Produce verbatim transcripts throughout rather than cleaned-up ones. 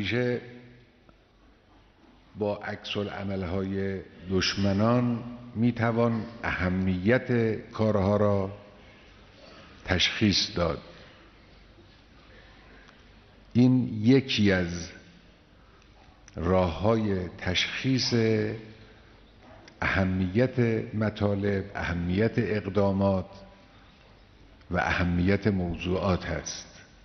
همیشه با عکس العمل‌های دشمنان میتوان اهمیت کارها را تشخیص داد. این یکی از راه‌های تشخیص اهمیت مطالب، اهمیت اقدامات و اهمیت موضوعات است.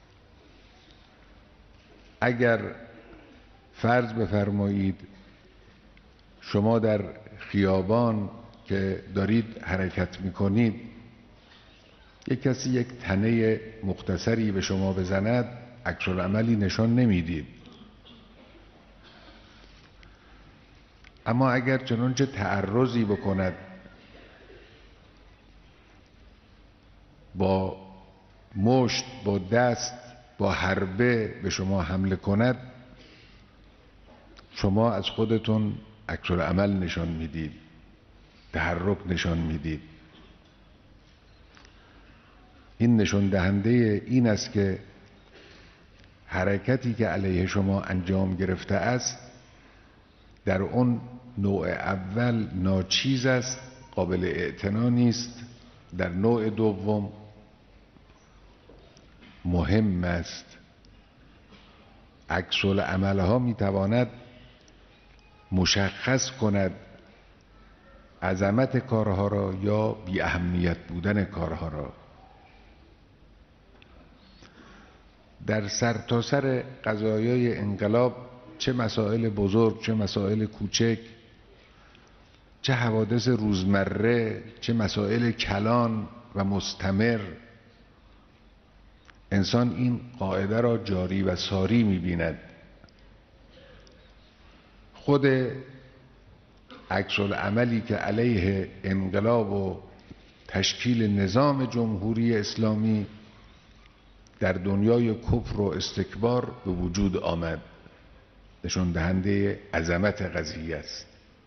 اگر فرض بفرمایید شما در خیابان که دارید حرکت میکنید یک کسی یک تنه مختصری به شما بزند، عکس العملی نشان نمیدید. اما اگر چنانچه تعرضی بکند، با مشت، با دست، با حربه به شما حمله کند، شما از خودتون عکس العمل نشان میدید، تحرک نشان میدید. این نشان دهنده این است که حرکتی که علیه شما انجام گرفته است در اون نوع اول ناچیز است، قابل اعتنا نیست. در نوع دوم مهم است. عکس العمل‌ها میتواند مشخص کند عظمت کارها را یا بی اهمیت بودن کارها را. در سرتاسر قضایای انقلاب، چه مسائل بزرگ، چه مسائل کوچک، چه حوادث روزمره، چه مسائل کلان و مستمر، انسان این قاعده را جاری و ساری می‌بیند. خود عکس العملی که علیه انقلاب و تشکیل نظام جمهوری اسلامی در دنیای کفر و استکبار به وجود آمد، نشان دهنده عظمت قضیه است.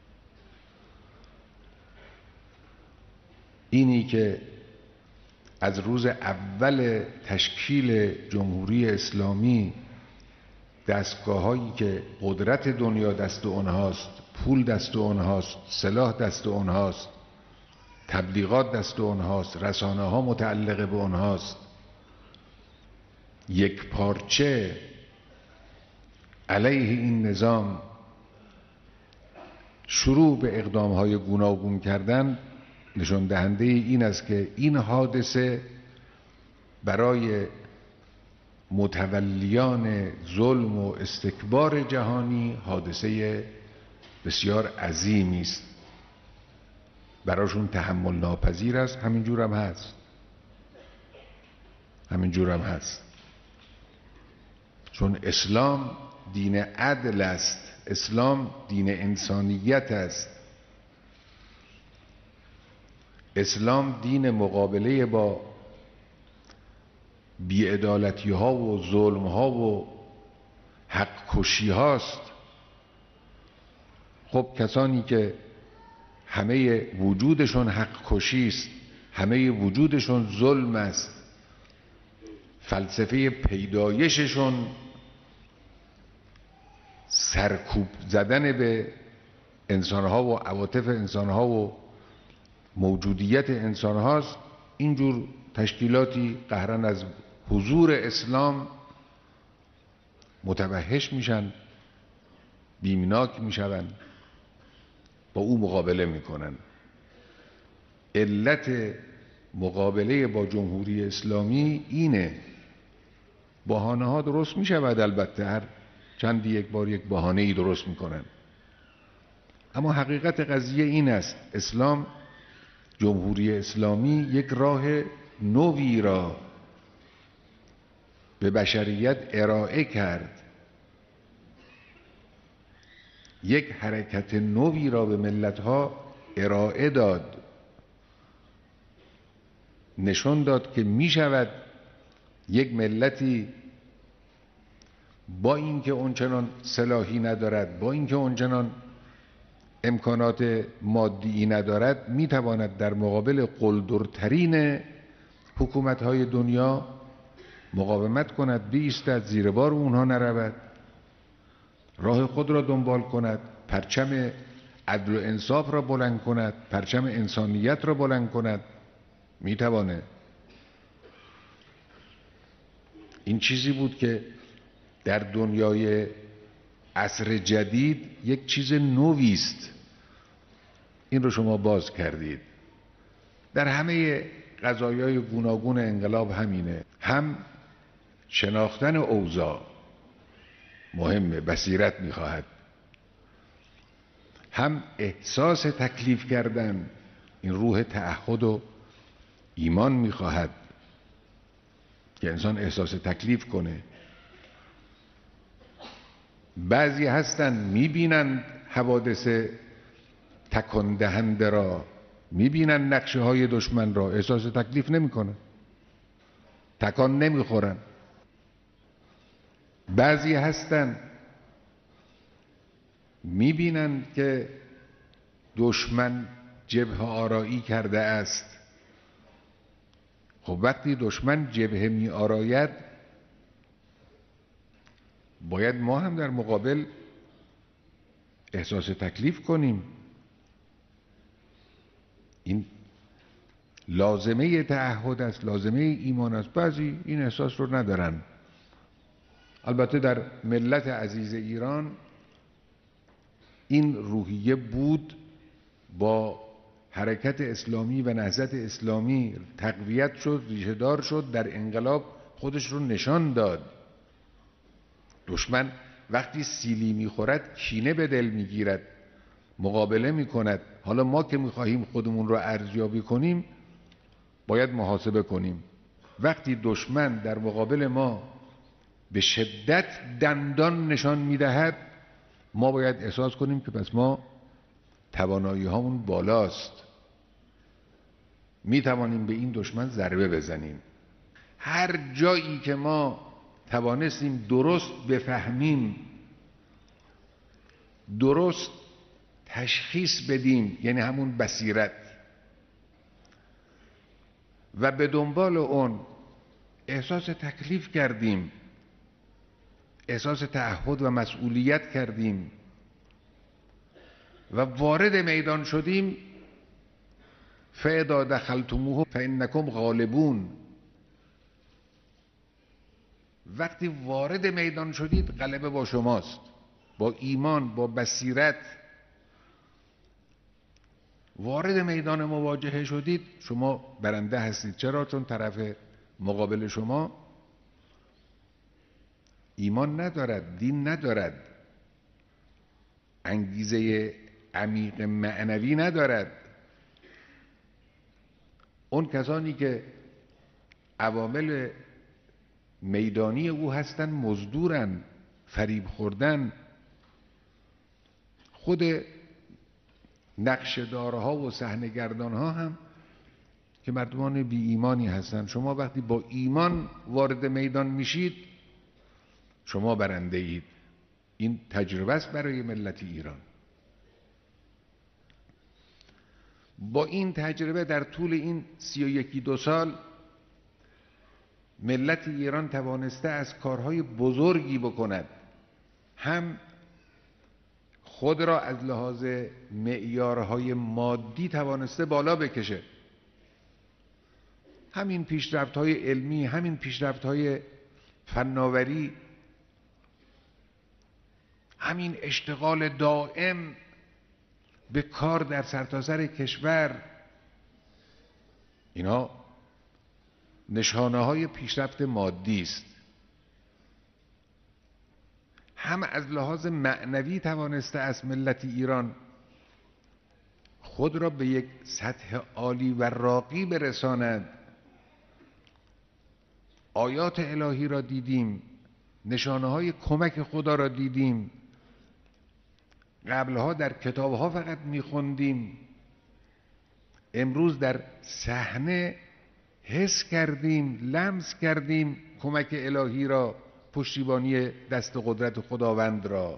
اینی که از روز اول تشکیل جمهوری اسلامی دستگاه‌هایی که قدرت دنیا دست اونهاست، پول دست اونهاست، سلاح دست اونهاست، تبلیغات دست اونهاست، رسانه‌ها متعلق به اونهاست، یک پارچه علیه این نظام شروع به اقدام‌های گوناگون کردن، نشان دهنده این است که این حادثه برای متولیان ظلم و استکبار جهانی حادثه بسیار عظیمی است. براشون تحمل ناپذیر است. همینجور هم هست. همینجور هم هست. چون اسلام دین عدل است، اسلام دین انسانیت است، اسلام دین مقابله با بی‌عدالتی ها و ظلم ها و حق کشی هاست. خب کسانی که همه وجودشون حق کشی است، همه وجودشون ظلم است، فلسفه پیدایششون سرکوب زدن به انسانها و عواطف انسانها و موجودیت انسانهاست، اینجور تشکیلاتی قهرن از حضور اسلام متوحش میشن، بیمناک میشون، با او مقابله میکنن. علت مقابله با جمهوری اسلامی اینه. بهانه ها درست میشود، البته هر چندی یک بار یک بهانه ای درست میکنن، اما حقیقت قضیه این است: اسلام، جمهوری اسلامی یک راه نوی را به بشریت ارائه کرد، یک حرکت نوی را به ملت‌ها ارائه داد، نشان داد که می شود یک ملتی با اینکه اونچنان سلاحی ندارد، با اینکه اونچنان امکانات مادی ندارد، می تواند در مقابل قلدرترین حکومت‌های دنیا مقاومت کند، بایستد، زیر بار اونها نرود. راه خود را دنبال کند، پرچم عدل و انصاف را بلند کند، پرچم انسانیت را بلند کند، میتوانه. این چیزی بود که در دنیای عصر جدید یک چیز نوی است. این رو شما باز کردید. در همه قضایای گوناگون انقلاب همینه. هم شناختن اوضاع مهمه، بصیرت میخواهد، هم احساس تکلیف کردن، این روح تعهد و ایمان میخواهد که انسان احساس تکلیف کنه. بعضی هستن میبینند حوادث تکان دهنده را، میبینند نقشه های دشمن را، احساس تکلیف نمیکنن، تکان نمیخورن. بعضی هستن میبینند که دشمن جبهه آرایی کرده است. خب وقتی دشمن جبهه می آراید، باید ما هم در مقابل احساس تکلیف کنیم. این لازمه تعهد است، لازمه ایمان است. بعضی این احساس رو ندارن. البته در ملت عزیز ایران این روحیه بود، با حرکت اسلامی و نهضت اسلامی تقویت شد، ریشه دار شد، در انقلاب خودش رو نشان داد. دشمن وقتی سیلی میخورد کینه به دل میگیرد، مقابله میکند. حالا ما که میخواهیم خودمون رو ارزیابی کنیم باید محاسبه کنیم. وقتی دشمن در مقابل ما به شدت دندان نشان میدهد، ما باید احساس کنیم که پس ما توانایی هامون بالاست، میتوانیم به این دشمن ضربه بزنیم. هر جایی که ما توانستیم درست بفهمیم، درست تشخیص بدیم، یعنی همون بصیرت، و به دنبال اون احساس تکلیف کردیم، احساس تعهد و مسئولیت کردیم و وارد میدان شدیم، فاذا دخلتموه فانکم غالبون. وقتی وارد میدان شدید غلبه با شماست. با ایمان، با بصیرت وارد میدان مواجهه شدید، شما برنده هستید. چرا؟ چون طرف مقابل شما ایمان ندارد، دین ندارد، انگیزه عمیق معنوی ندارد. اون کسانی که عوامل میدانی او هستن مزدورن، فریب خوردن. خود نقشه‌دارها و صحنه‌گردانها هم که مردمان بی ایمانی هستن. شما وقتی با ایمان وارد میدان میشید، شما برنده اید. این تجربه است برای ملت ایران. با این تجربه در طول این سی و یکی دو سال ملت ایران توانسته از کارهای بزرگی بکند. هم خود را از لحاظ معیارهای مادی توانسته بالا بکشه. همین پیشرفت‌های علمی، همین پیشرفت‌های فناوری، همین اشتغال دائم به کار در سرتاسر کشور، اینا نشانه های پیشرفت مادی است. هم از لحاظ معنوی توانسته از ملت ایران خود را به یک سطح عالی و راقی برساند. آیات الهی را دیدیم، نشانه های کمک خدا را دیدیم. قبلها در کتابها فقط میخوندیم، امروز در صحنه حس کردیم، لمس کردیم کمک الهی را، پشتیبانی دست قدرت خداوند را.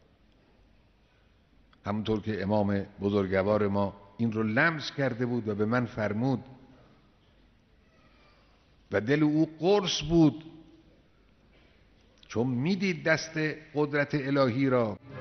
همونطور که امام بزرگوار ما این رو لمس کرده بود و به من فرمود و دل او قرص بود، چون میدید دست قدرت الهی را